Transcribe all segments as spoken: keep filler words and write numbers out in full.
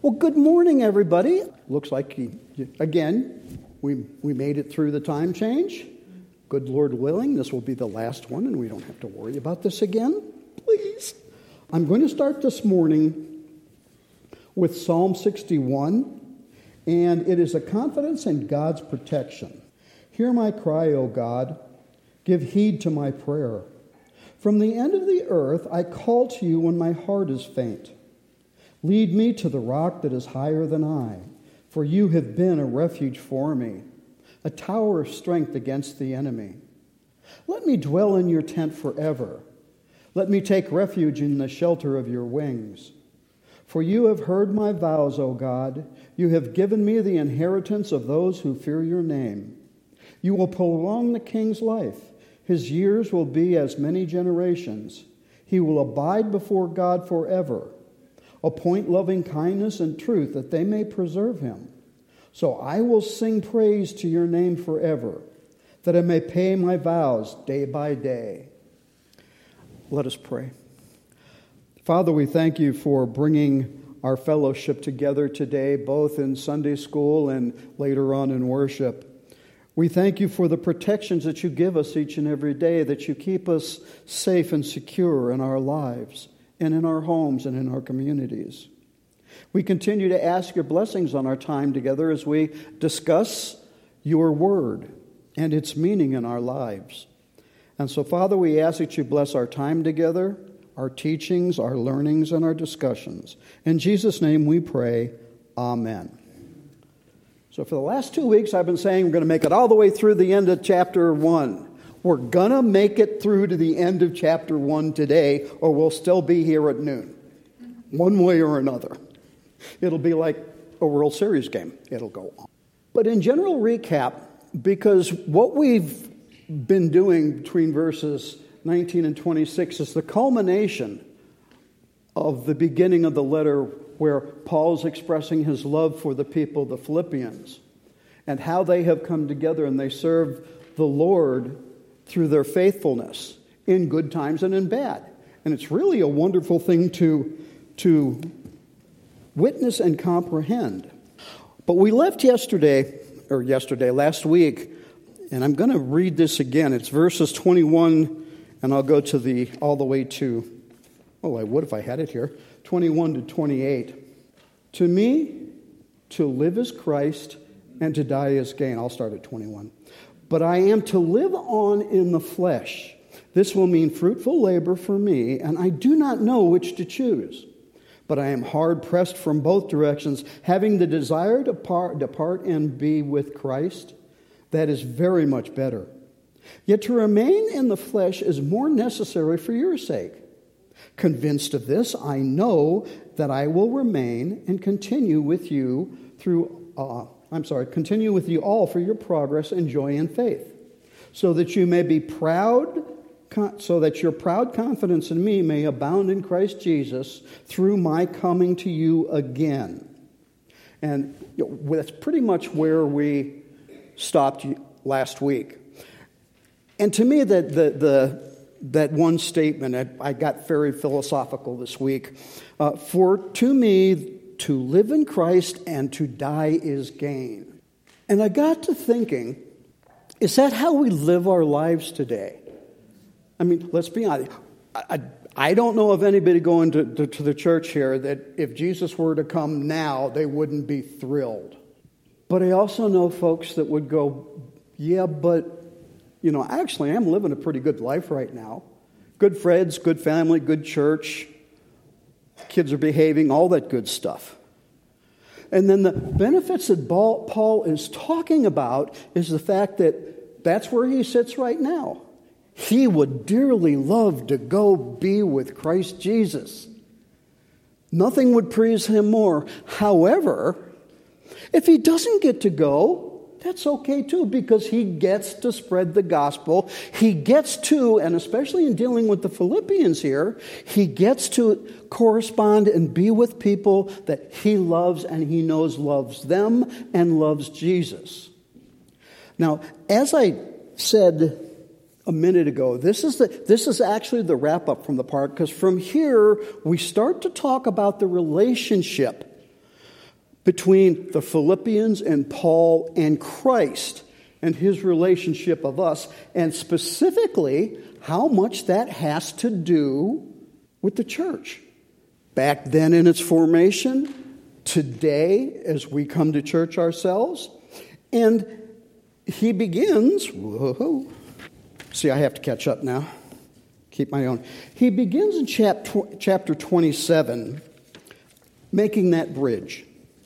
Well, good morning, everybody. Looks like, again, we, we made it through the time change. Good Lord willing, this will be the last one, and we don't have to worry about this again. Please. I'm going to start this morning with Psalm sixty-one, and it is a confidence in God's protection. Hear my cry, O God. Give heed to my prayer. From the end of the earth I call to you when my heart is faint. Lead me to the rock that is higher than I, for you have been a refuge for me, a tower of strength against the enemy. Let me dwell in your tent forever. Let me take refuge in the shelter of your wings. For you have heard my vows, O God. You have given me the inheritance of those who fear your name. You will prolong the king's life. His years will be as many generations. He will abide before God forever. Appoint loving kindness and truth that they may preserve him. So I will sing praise to your name forever, that I may pay my vows day by day. Let us pray. Father, we thank you for bringing our fellowship together today, both in Sunday school and later on in worship. We thank you for the protections that you give us each and every day, that you keep us safe and secure in our lives and in our homes and in our communities. We continue to ask your blessings on our time together as we discuss your word and its meaning in our lives. And so, Father, we ask that you bless our time together, our teachings, our learnings, and our discussions. In Jesus' name we pray, amen. So for the last two weeks, I've been saying we're going to make it all the way through the end of chapter one. We're going to make it through to the end of chapter one today, or we'll still be here at noon, one way or another. It'll be like a World Series game. It'll go on. But in general recap, because what we've been doing between verses nineteen and twenty-six is the culmination of the beginning of the letter where Paul's expressing his love for the people, the Philippians, and how they have come together and they serve the Lord through their faithfulness in good times and in bad. And it's really a wonderful thing to, to witness and comprehend. But we left yesterday, or yesterday, last week, and I'm going to read this again. It's verses twenty-one, and I'll go to the all the way to, oh, I would if I had it here, twenty-one to twenty-eight. To me, to live is Christ, and to die is gain. I'll start at twenty-one. But I am to live on in the flesh. This will mean fruitful labor for me, and I do not know which to choose. But I am hard pressed from both directions, having the desire to part, depart and be with Christ. That is very much better. Yet to remain in the flesh is more necessary for your sake. Convinced of this, I know that I will remain and continue with you through, uh, I'm sorry, continue with you all for your progress and joy in faith, so that you may be proud, so that your proud confidence in me may abound in Christ Jesus through my coming to you again. And you know, that's pretty much where we stopped last week. And to me, that the, the that one statement, I, I got very philosophical this week. Uh, for to me, to live in Christ and to die is gain. And I got to thinking, is that how we live our lives today? I mean, let's be honest. I, I, I don't know of anybody going to, to, to the church here that if Jesus were to come now, they wouldn't be thrilled. But I also know folks that would go, yeah, but, you know, actually I'm living a pretty good life right now. Good friends, good family, good church. Kids are behaving, all that good stuff. And then the benefits that Paul is talking about is the fact that that's where he sits right now. He would dearly love to go be with Christ Jesus. Nothing would please him more. However, if he doesn't get to go, that's okay too, because he gets to spread the gospel. He gets to, and especially in dealing with the Philippians here, he gets to correspond and be with people that he loves and he knows loves them and loves Jesus. Now, as I said a minute ago, this is the this is actually the wrap up from the part, because from here we start to talk about the relationship between the Philippians and Paul and Christ and his relationship of us, and specifically how much that has to do with the church. Back then in its formation, today as we come to church ourselves. And he begins, whoa, see, I have to catch up now. Keep my own. He begins in chapter, chapter twenty-seven, making that bridge.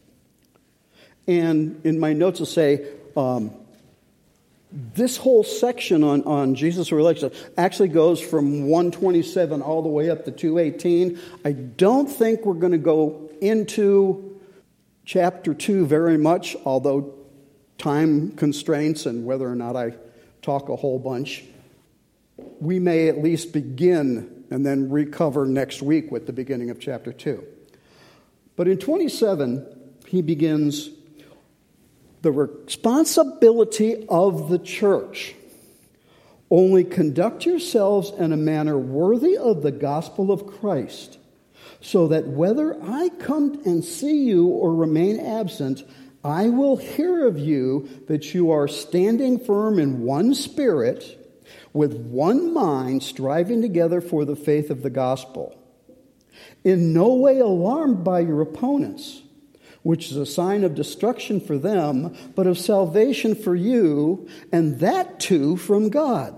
And in my notes, I'll say, um, this whole section on, on Jesus' relationship actually goes from one twenty-seven all the way up to two eighteen. I don't think we're going to go into chapter two very much, although time constraints and whether or not I talk a whole bunch, we may at least begin and then recover next week with the beginning of chapter two. But in twenty-seven, he begins the responsibility of the church. Only conduct yourselves in a manner worthy of the gospel of Christ, so that whether I come and see you or remain absent, I will hear of you that you are standing firm in one spirit, with one mind, striving together for the faith of the gospel. In no way alarmed by your opponents, which is a sign of destruction for them, but of salvation for you, and that too from God.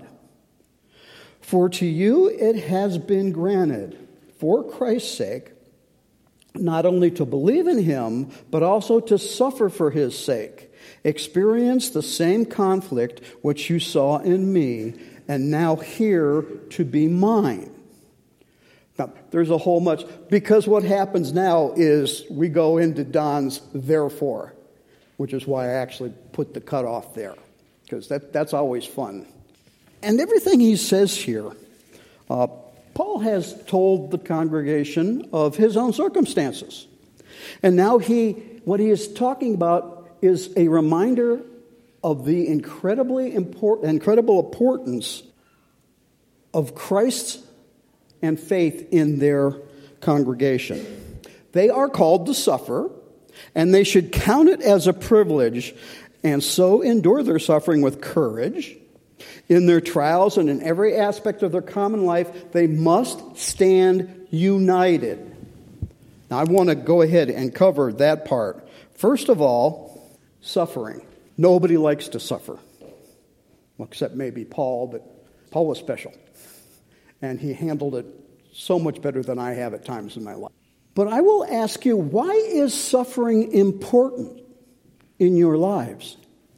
For to you it has been granted, for Christ's sake, not only to believe in him, but also to suffer for his sake, experience the same conflict which you saw in me, and now hear to be mine. Now, there's a whole much, because what happens now is we go into Don's therefore, which is why I actually put the cutoff there, because that, that's always fun. And everything he says here, uh, Paul has told the congregation of his own circumstances. And now he, what he is talking about is a reminder of the incredibly important, incredible importance of Christ's and faith in their congregation. They are called to suffer, and they should count it as a privilege, and so endure their suffering with courage. In their trials and in every aspect of their common life, they must stand united. Now, I want to go ahead and cover that part. First of all, suffering. Nobody likes to suffer. Well, except maybe Paul, but Paul was special. And he handled it so much better than I have at times in my life. But I will ask you, why is suffering important in your lives?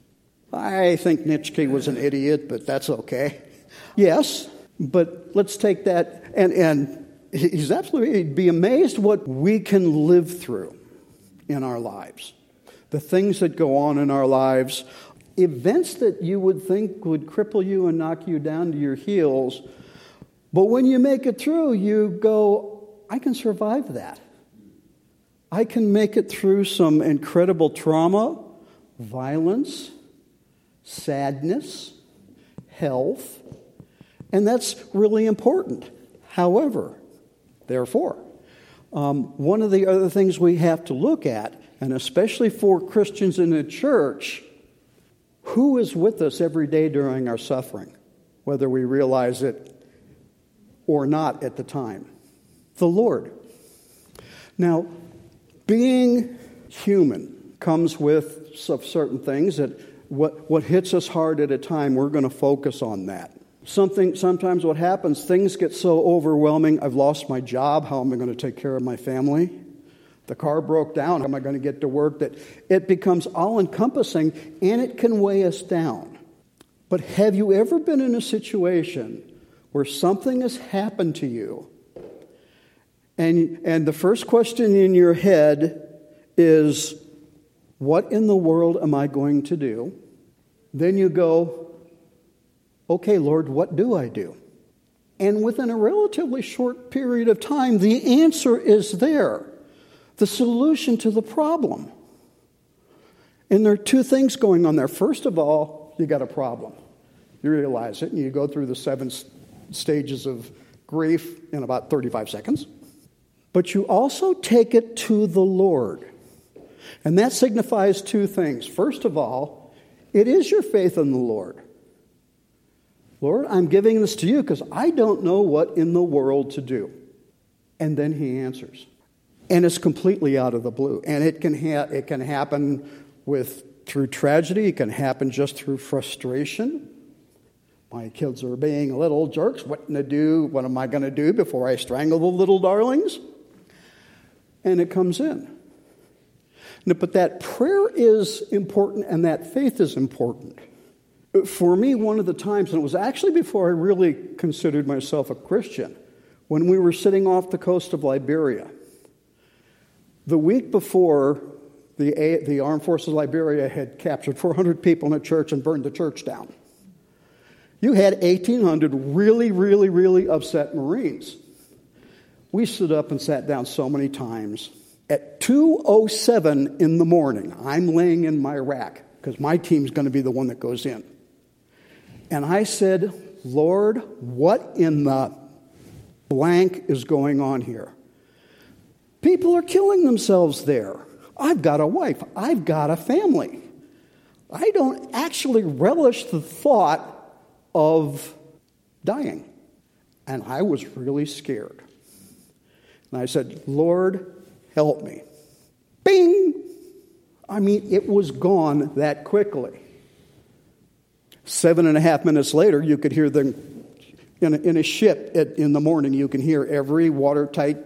I think Nietzsche was an idiot, but that's okay. Yes, but let's take that, and, and he's absolutely, he'd be amazed what we can live through in our lives. The things that go on in our lives, events that you would think would cripple you and knock you down to your heels, but when you make it through, you go, I can survive that. I can make it through some incredible trauma, violence, sadness, health, and that's really important. However, therefore, um, one of the other things we have to look at, and especially for Christians in the church, who is with us every day during our suffering, whether we realize it or not at the time? The Lord. Now, being human comes with certain things that what, what hits us hard at a time, we're going to focus on that. Something, sometimes what happens, things get so overwhelming. I've lost my job. How am I going to take care of my family? The car broke down. How am I going to get to work? That it becomes all-encompassing, and it can weigh us down. But have you ever been in a situation where something has happened to you, and, and the first question in your head is, what in the world am I going to do? Then you go, okay, Lord, what do I do? And within a relatively short period of time, the answer is there. The solution to the problem. And there are two things going on there. First of all, you got a problem. You realize it, and you go through the seven stages of grief in about thirty-five seconds. But you also take it to the Lord. And that signifies two things. First of all, it is your faith in the Lord. Lord, I'm giving this to you because I don't know what in the world to do. And then he answers. And it's completely out of the blue. And it can ha- it can happen with through tragedy. It can happen just through frustration. My kids are being little jerks. What to do? What am I going to do before I strangle the little darlings? And it comes in. But that prayer is important and that faith is important. For me, one of the times, and it was actually before I really considered myself a Christian, when we were sitting off the coast of Liberia. The week before, the, the Armed Forces of Liberia had captured four hundred people in a church and burned the church down. You had eighteen hundred really, really, really upset Marines. We stood up and sat down so many times. At two oh seven in the morning, I'm laying in my rack because my team's going to be the one that goes in. And I said, Lord, what in the blank is going on here? People are killing themselves there. I've got a wife. I've got a family. I don't actually relish the thought of dying. And I was really scared. And I said, Lord, help me. Bing! I mean, it was gone that quickly. Seven and a half minutes later, you could hear the, in a, in a ship at, in the morning, you can hear every watertight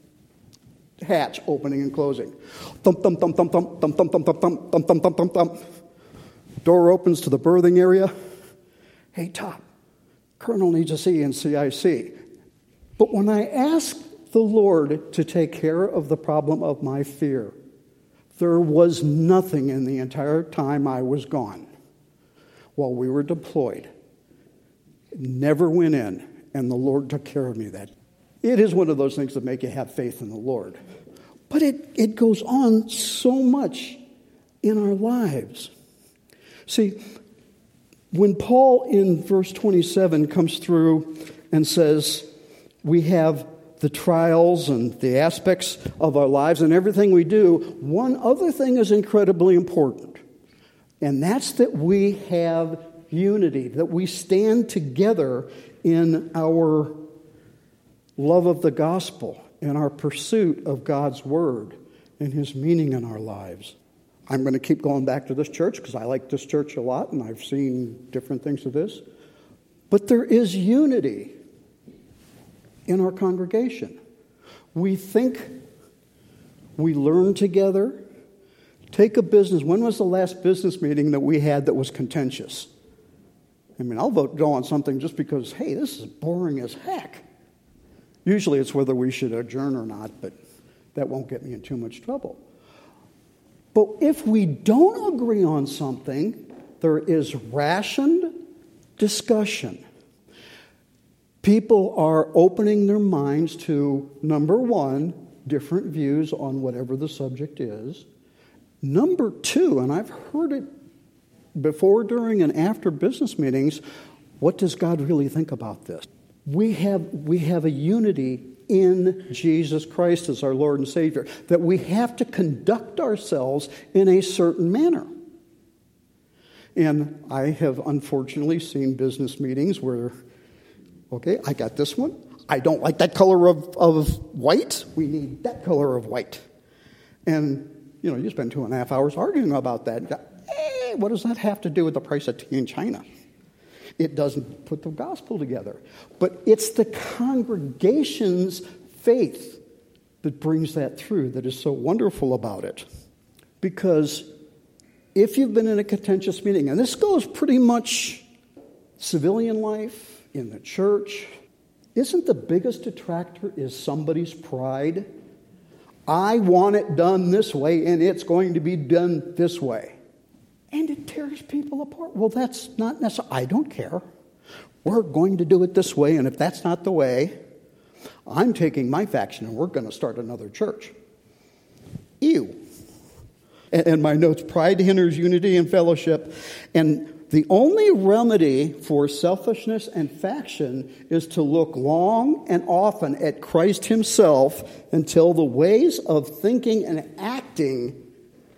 hatch opening and closing. Thump, thump, thump, thump, thump, thump, thump, thump, thump, thump, thump, thump, thump, thump, thump. Door opens to the berthing area. Hey, Top, Colonel needs to see you in C I C. But when I asked the Lord to take care of the problem of my fear, there was nothing in the entire time I was gone while we were deployed. It never went in, and the Lord took care of me that. It is one of those things that make you have faith in the Lord. But it, it goes on so much in our lives. See, when Paul in verse twenty-seven comes through and says, we have the trials and the aspects of our lives and everything we do, one other thing is incredibly important. And that's that we have unity, that we stand together in our love of the gospel, in our pursuit of God's word and his meaning in our lives. I'm going to keep going back to this church because I like this church a lot and I've seen different things of this. But there is unity in our congregation. We think, we learn together. Take a business. When was the last business meeting that we had that was contentious? I mean, I'll vote no on something just because, hey, this is boring as heck. Usually it's whether we should adjourn or not, but that won't get me in too much trouble. But if we don't agree on something, there is rationed discussion. People are opening their minds to, number one, different views on whatever the subject is. Number two, and I've heard it before, during, and after business meetings, what does God really think about this? We have, we have a unity in Jesus Christ as our Lord and Savior, that we have to conduct ourselves in a certain manner. And I have unfortunately seen business meetings where, okay, I got this one. I don't like that color of, of white. We need that color of white. And, you know, you spend two and a half hours arguing about that. Hey, what does that have to do with the price of tea in China? It doesn't put the gospel together. But it's the congregation's faith that brings that through, that is so wonderful about it. Because if you've been in a contentious meeting, and this goes pretty much civilian life, in the church, isn't the biggest detractor is somebody's pride? I want it done this way, and it's going to be done this way. And it tears people apart. Well, that's not necessary. I don't care. We're going to do it this way, and if that's not the way, I'm taking my faction, and we're going to start another church. Ew. And, and my notes, pride hinders unity and fellowship. And the only remedy for selfishness and faction is to look long and often at Christ himself until the ways of thinking and acting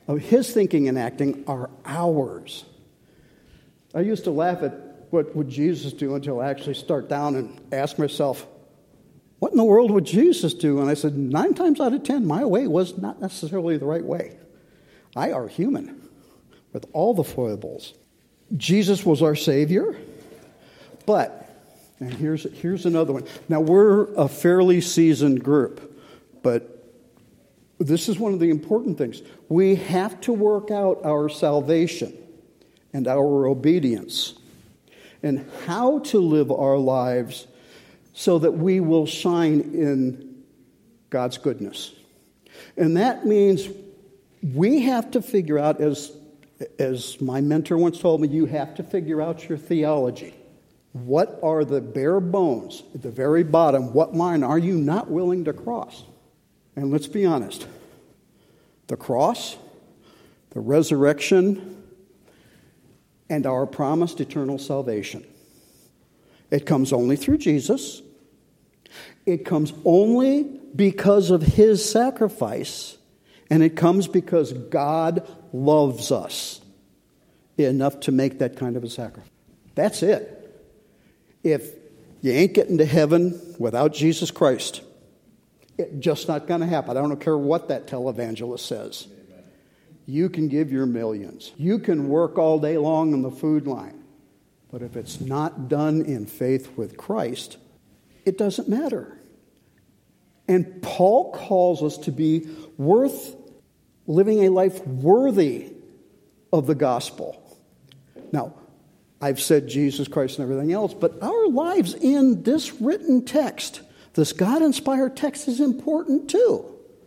of his thinking and acting are ours. I used to laugh at what would Jesus do until I actually start down and ask myself, what in the world would Jesus do? And I said, nine times out of ten, my way was not necessarily the right way. I are human with all the foibles. Jesus was our Savior, but, and here's, here's another one. Now, we're a fairly seasoned group, but this is one of the important things. We have to work out our salvation and our obedience and how to live our lives so that we will shine in God's goodness. And that means we have to figure out, as, as my mentor once told me, you have to figure out your theology. What are the bare bones at the very bottom? What line are you not willing to cross? And let's be honest. The cross, the resurrection, and our promised eternal salvation. It comes only through Jesus. It comes only because of his sacrifice. And it comes because God loves us enough to make that kind of a sacrifice. That's it. If you ain't getting to heaven without Jesus Christ, it's just not going to happen. I don't care what that televangelist says. Amen. You can give your millions. You can work all day long on the food line. But if it's not done in faith with Christ, it doesn't matter. And Paul calls us to be worth living a life worthy of the gospel. Now, I've said Jesus Christ and everything else, but our lives in this written text, this God-inspired text, is important too.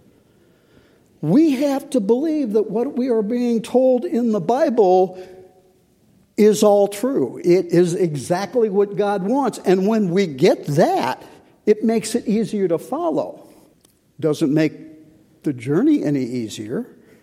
We have to believe that what we are being told in the Bible is all true. It is exactly what God wants. And when we get that, it makes it easier to follow. Doesn't make the journey any easier,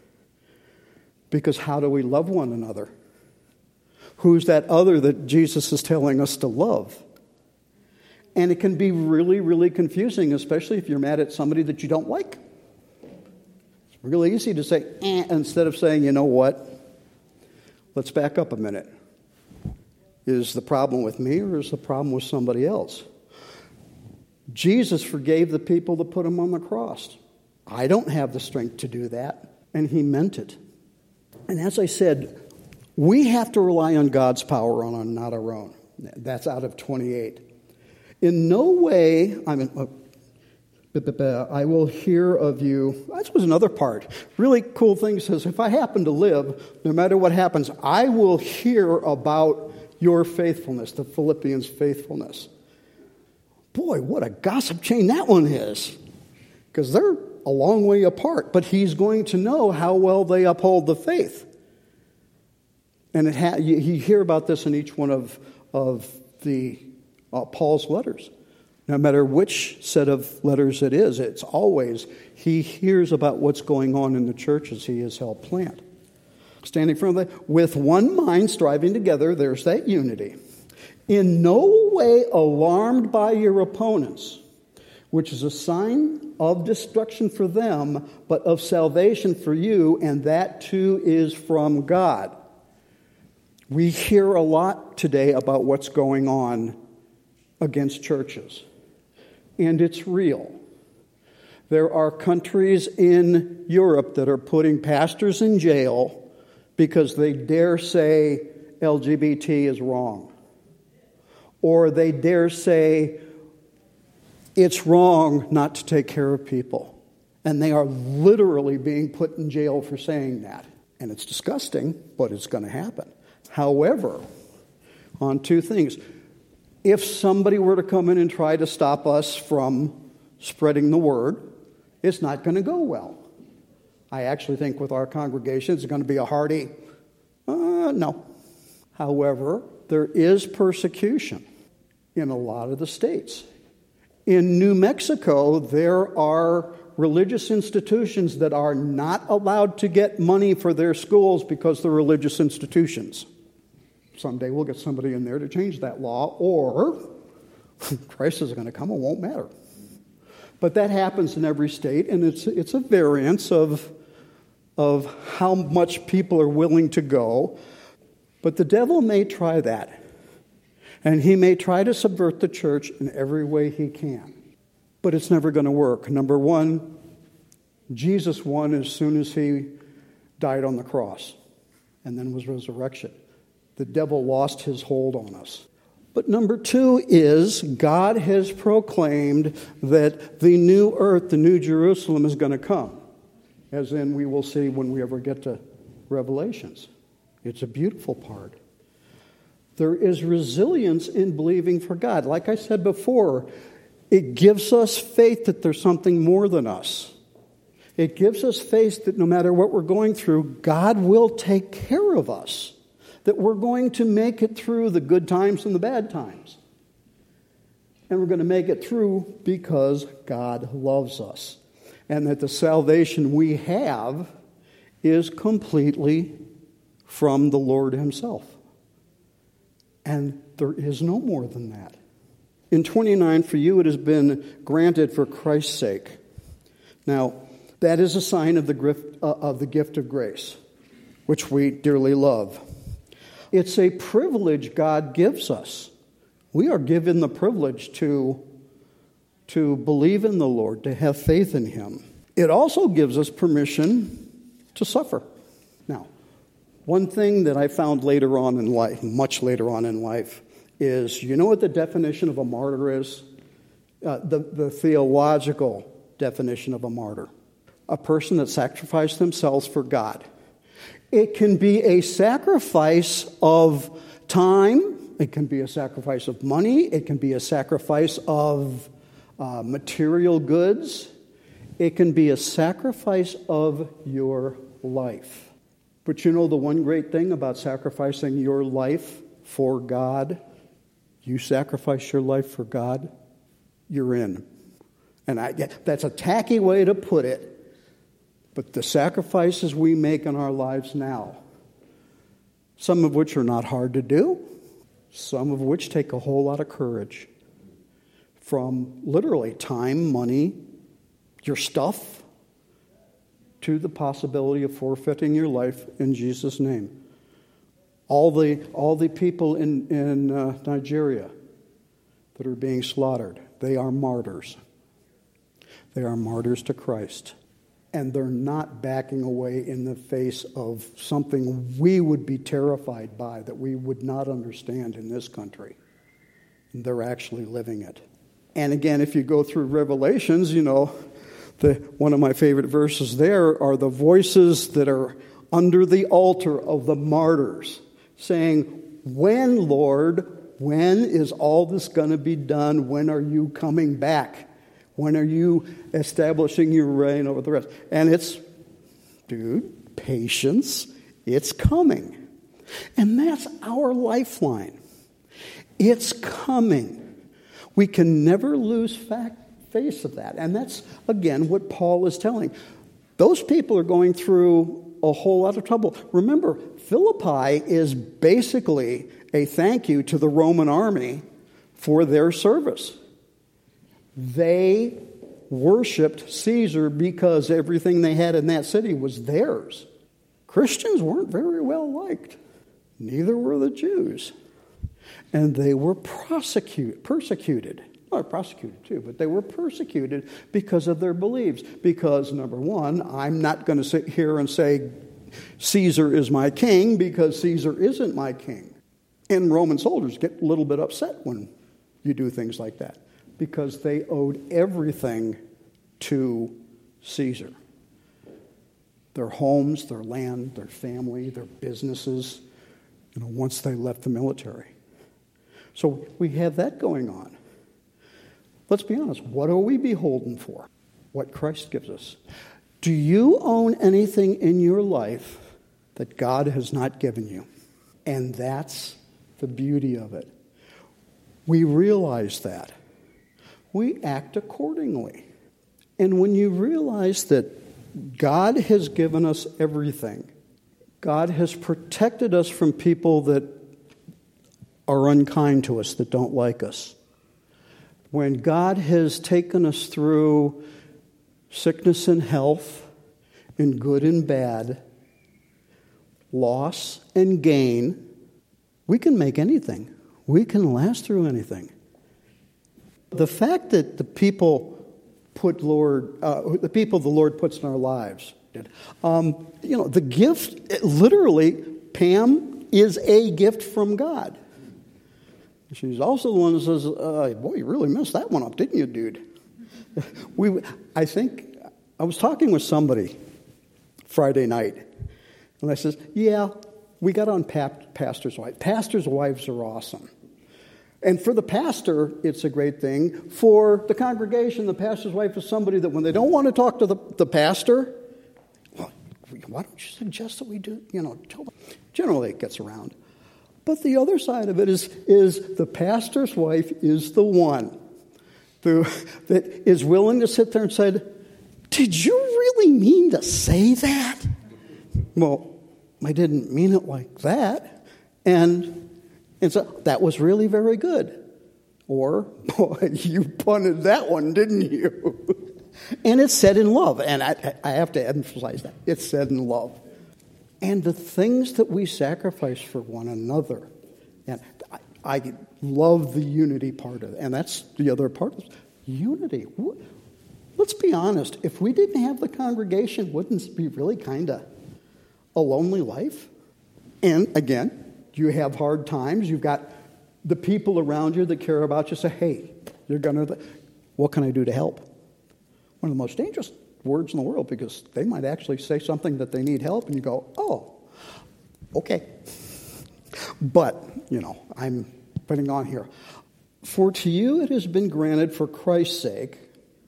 because how do we love one another? Who's that other that Jesus is telling us to love? And it can be really, really confusing, especially if you're mad at somebody that you don't like. It's really easy to say, eh, instead of saying, you know what? Let's back up a minute. Is the problem with me, or is the problem with somebody else? Jesus forgave the people that put him on the cross. I don't have the strength to do that. And he meant it. And as I said, we have to rely on God's power on, not our own. That's out of twenty-eight. In no way, I mean, uh, I will hear of you. That was another part. Really cool thing says, if I happen to live, no matter what happens, I will hear about your faithfulness, the Philippians' faithfulness. Boy, what a gossip chain that one is. Because they're a long way apart. But he's going to know how well they uphold the faith. And it ha- you, you hear about this in each one of, of the uh, Paul's letters. No matter which set of letters it is, it's always he hears about what's going on in the churches he has helped plant. Standing firm with one mind, striving together, there's that unity. In no way alarmed by your opponents, which is a sign of destruction for them, but of salvation for you, and that too is from God. We hear a lot today about what's going on against churches, and it's real. There are countries in Europe that are putting pastors in jail because they dare say L G B T is wrong. Or they dare say it's wrong not to take care of people. And they are literally being put in jail for saying that. And it's disgusting, but it's going to happen. However, on two things. If somebody were to come in and try to stop us from spreading the word, it's not going to go well. I actually think with our congregation, it's going to be a hearty, uh, no. However, there is persecution in a lot of the states. In New Mexico, there are religious institutions that are not allowed to get money for their schools because they're religious institutions. Someday we'll get somebody in there to change that law, or Christ is going to come, it won't matter. But that happens in every state, and it's it's a variance of of how much people are willing to go. But the devil may try that. And he may try to subvert the church in every way he can. But it's never going to work. Number one, Jesus won as soon as he died on the cross and then was resurrection. The devil lost his hold on us. But number two is God has proclaimed that the new earth, the new Jerusalem, is going to come. As in we will see when we ever get to Revelations. It's a beautiful part. There is resilience in believing for God. Like I said before, it gives us faith that there's something more than us. It gives us faith that no matter what we're going through, God will take care of us. That we're going to make it through the good times and the bad times. And we're going to make it through because God loves us. And that the salvation we have is completely from the Lord himself. And there is no more than that. In twenty-nine, for you it has been granted for Christ's sake. Now, that is a sign of the gift, uh, of the gift of grace, which we dearly love. It's a privilege God gives us. We are given the privilege to, to believe in the Lord, to have faith in him. It also gives us permission to suffer. Now, one thing that I found later on in life, much later on in life, is, you know what the definition of a martyr is? Uh, the, the theological definition of a martyr. A person that sacrificed themselves for God. It can be a sacrifice of time. It can be a sacrifice of money. It can be a sacrifice of uh, material goods. It can be a sacrifice of your life. But you know the one great thing about sacrificing your life for God? You sacrifice your life for God, you're in. And I, that's a tacky way to put it. But the sacrifices we make in our lives now, some of which are not hard to do, some of which take a whole lot of courage. From literally time, money, your stuff, to the possibility of forfeiting your life in Jesus' name. All the all the people in, in uh, Nigeria that are being slaughtered, they are martyrs. They are martyrs to Christ. And they're not backing away in the face of something we would be terrified by, that we would not understand in this country. And they're actually living it. And again, if you go through Revelations, you know, the one of my favorite verses there are the voices that are under the altar of the martyrs, saying, when, Lord, when is all this going to be done? When are you coming back? When are you establishing your reign over the rest? And it's, dude, patience. It's coming. And that's our lifeline. It's coming. We can never lose fact, face of that. And that's, again, what Paul is telling. Those people are going through a whole lot of trouble. Remember, Philippi is basically a thank you to the Roman army for their service. They worshipped Caesar because everything they had in that city was theirs. Christians weren't very well liked. Neither were the Jews. And they were prosecute, persecuted. Well, prosecuted too, but they were persecuted because of their beliefs. Because, number one, I'm not going to sit here and say Caesar is my king because Caesar isn't my king. And Roman soldiers get a little bit upset when you do things like that, because they owed everything to Caesar. Their homes, their land, their family, their businesses, you know, once they left the military. So we have that going on. Let's be honest, what are we beholden for? What Christ gives us. Do you own anything in your life that God has not given you? And that's the beauty of it. We realize that. We act accordingly. And when you realize that God has given us everything, God has protected us from people that are unkind to us, that don't like us. When God has taken us through sickness and health, in good and bad, loss and gain, we can make anything. We can last through anything. The fact that the people put Lord, uh, the people the Lord puts in our lives, um, you know, the gift, it, literally, Pam is a gift from God. She's also the one that says, uh, boy, you really messed that one up, didn't you, dude? we, I think, I was talking with somebody Friday night, and I says, yeah, we got on pap- pastor's wives. Pastor's wives are awesome. And for the pastor, it's a great thing. For the congregation, the pastor's wife is somebody that when they don't want to talk to the, the pastor, well, why don't you suggest that we do, you know, tell them. Generally it gets around. But the other side of it is, is the pastor's wife is the one who, that is willing to sit there and say, did you really mean to say that? Well, I didn't mean it like that. And and so that was really very good. Or, boy, you punted that one, didn't you? And it's said in love. And I, I have to emphasize that. It's said in love. And the things that we sacrifice for one another. And I, I love the unity part of it. And that's the other part of it. Unity. Let's be honest. If we didn't have the congregation, wouldn't it be really kind of a lonely life? And again, you have hard times. You've got the people around you that care about you say, hey, you're going to, what can I do to help? One of the most dangerous words in the world, because they might actually say something that they need help, and you go, oh, okay. But, you know, I'm putting on here. For to you it has been granted for Christ's sake,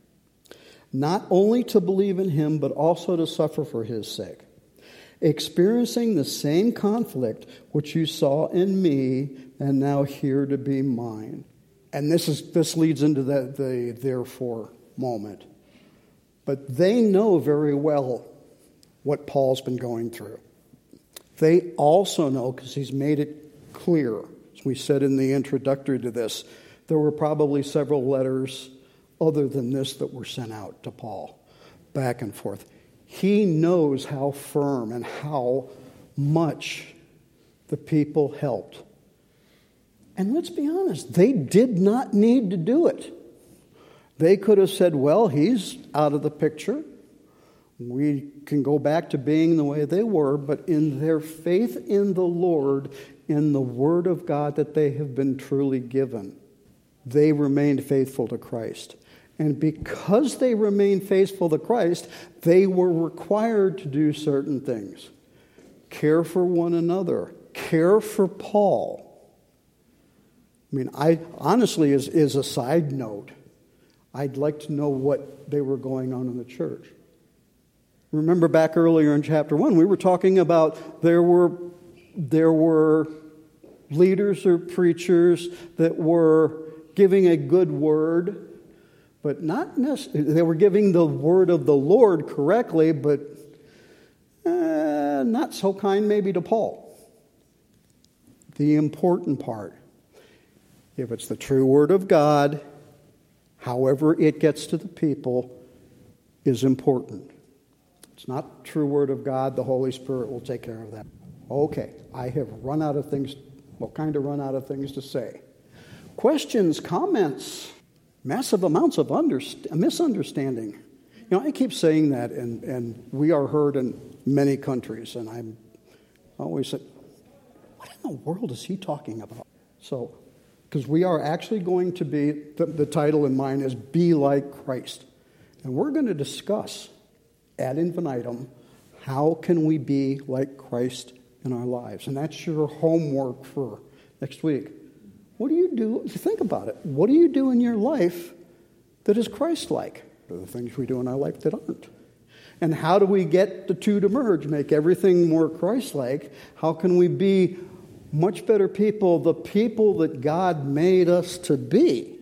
not only to believe in him, but also to suffer for his sake, experiencing the same conflict which you saw in me and now here to be mine. And this is this leads into the, the therefore moment. But they know very well what Paul's been going through. They also know, because he's made it clear, as we said in the introductory to this, there were probably several letters other than this that were sent out to Paul, back and forth. He knows how firm and how much the people helped. And let's be honest, they did not need to do it. They could have said, well, he's out of the picture. We can go back to being the way they were, but in their faith in the Lord, in the Word of God that they have been truly given, they remained faithful to Christ. And because they remained faithful to Christ, they were required to do certain things. Care for one another. Care for Paul. I mean, I honestly, as, as a side note, I'd like to know what they were going on in the church. Remember back earlier in chapter one, we were talking about there were, there were leaders or preachers that were giving a good word, but not necessarily, they were giving the word of the Lord correctly, but uh, not so kind maybe to Paul. The important part, if it's the true word of God, however it gets to the people, is important. It's not the true word of God, the Holy Spirit will take care of that. Okay, I have run out of things, well, kind of run out of things to say. Questions, comments? Massive amounts of underst- misunderstanding. You know, I keep saying that, and, and we are heard in many countries, and I'm always say, what in the world is he talking about? So, because we are actually going to be, the, the title in mine is Be Like Christ. And we're going to discuss ad infinitum, how can we be like Christ in our lives? And that's your homework for next week. What do you do? Think about it. What do you do in your life that is Christ-like? There are the things we do in our life that aren't. And how do we get the two to merge, make everything more Christ-like? How can we be much better people, the people that God made us to be?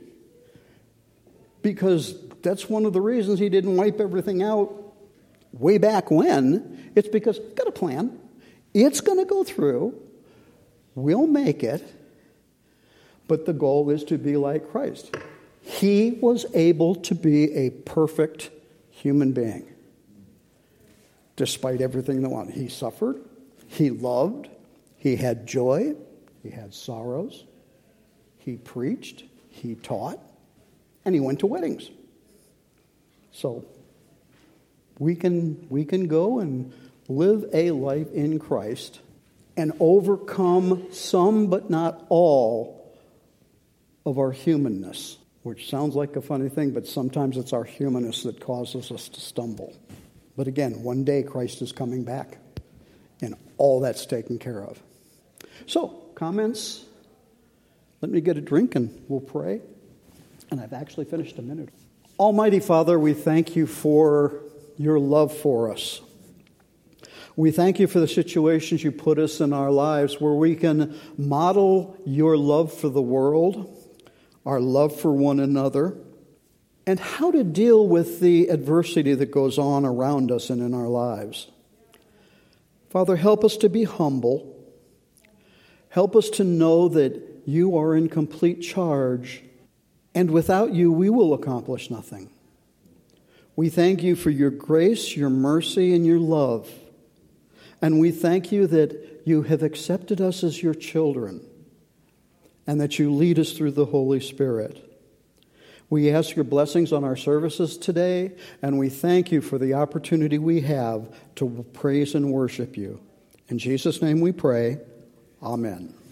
Because that's one of the reasons he didn't wipe everything out way back when. It's because he's got a plan. It's going to go through. We'll make it. But the goal is to be like Christ. He was able to be a perfect human being. despite everything that went on. He suffered, he loved, he had joy, he had sorrows, he preached, he taught, and he went to weddings. So we can we can go and live a life in Christ and overcome some but not all of our humanness, which sounds like a funny thing, but sometimes it's our humanness that causes us to stumble. But again, one day Christ is coming back, and all that's taken care of. So, comments? Let me get a drink and we'll pray. And I've actually finished a minute. Almighty Father, we thank you for your love for us. We thank you for the situations you put us in our lives where we can model your love for the world, our love for one another, and how to deal with the adversity that goes on around us and in our lives. Father, help us to be humble. Help us to know that you are in complete charge, and without you, we will accomplish nothing. We thank you for your grace, your mercy, and your love. And we thank you that you have accepted us as your children and that you lead us through the Holy Spirit. We ask your blessings on our services today, and we thank you for the opportunity we have to praise and worship you. In Jesus' name we pray. Amen.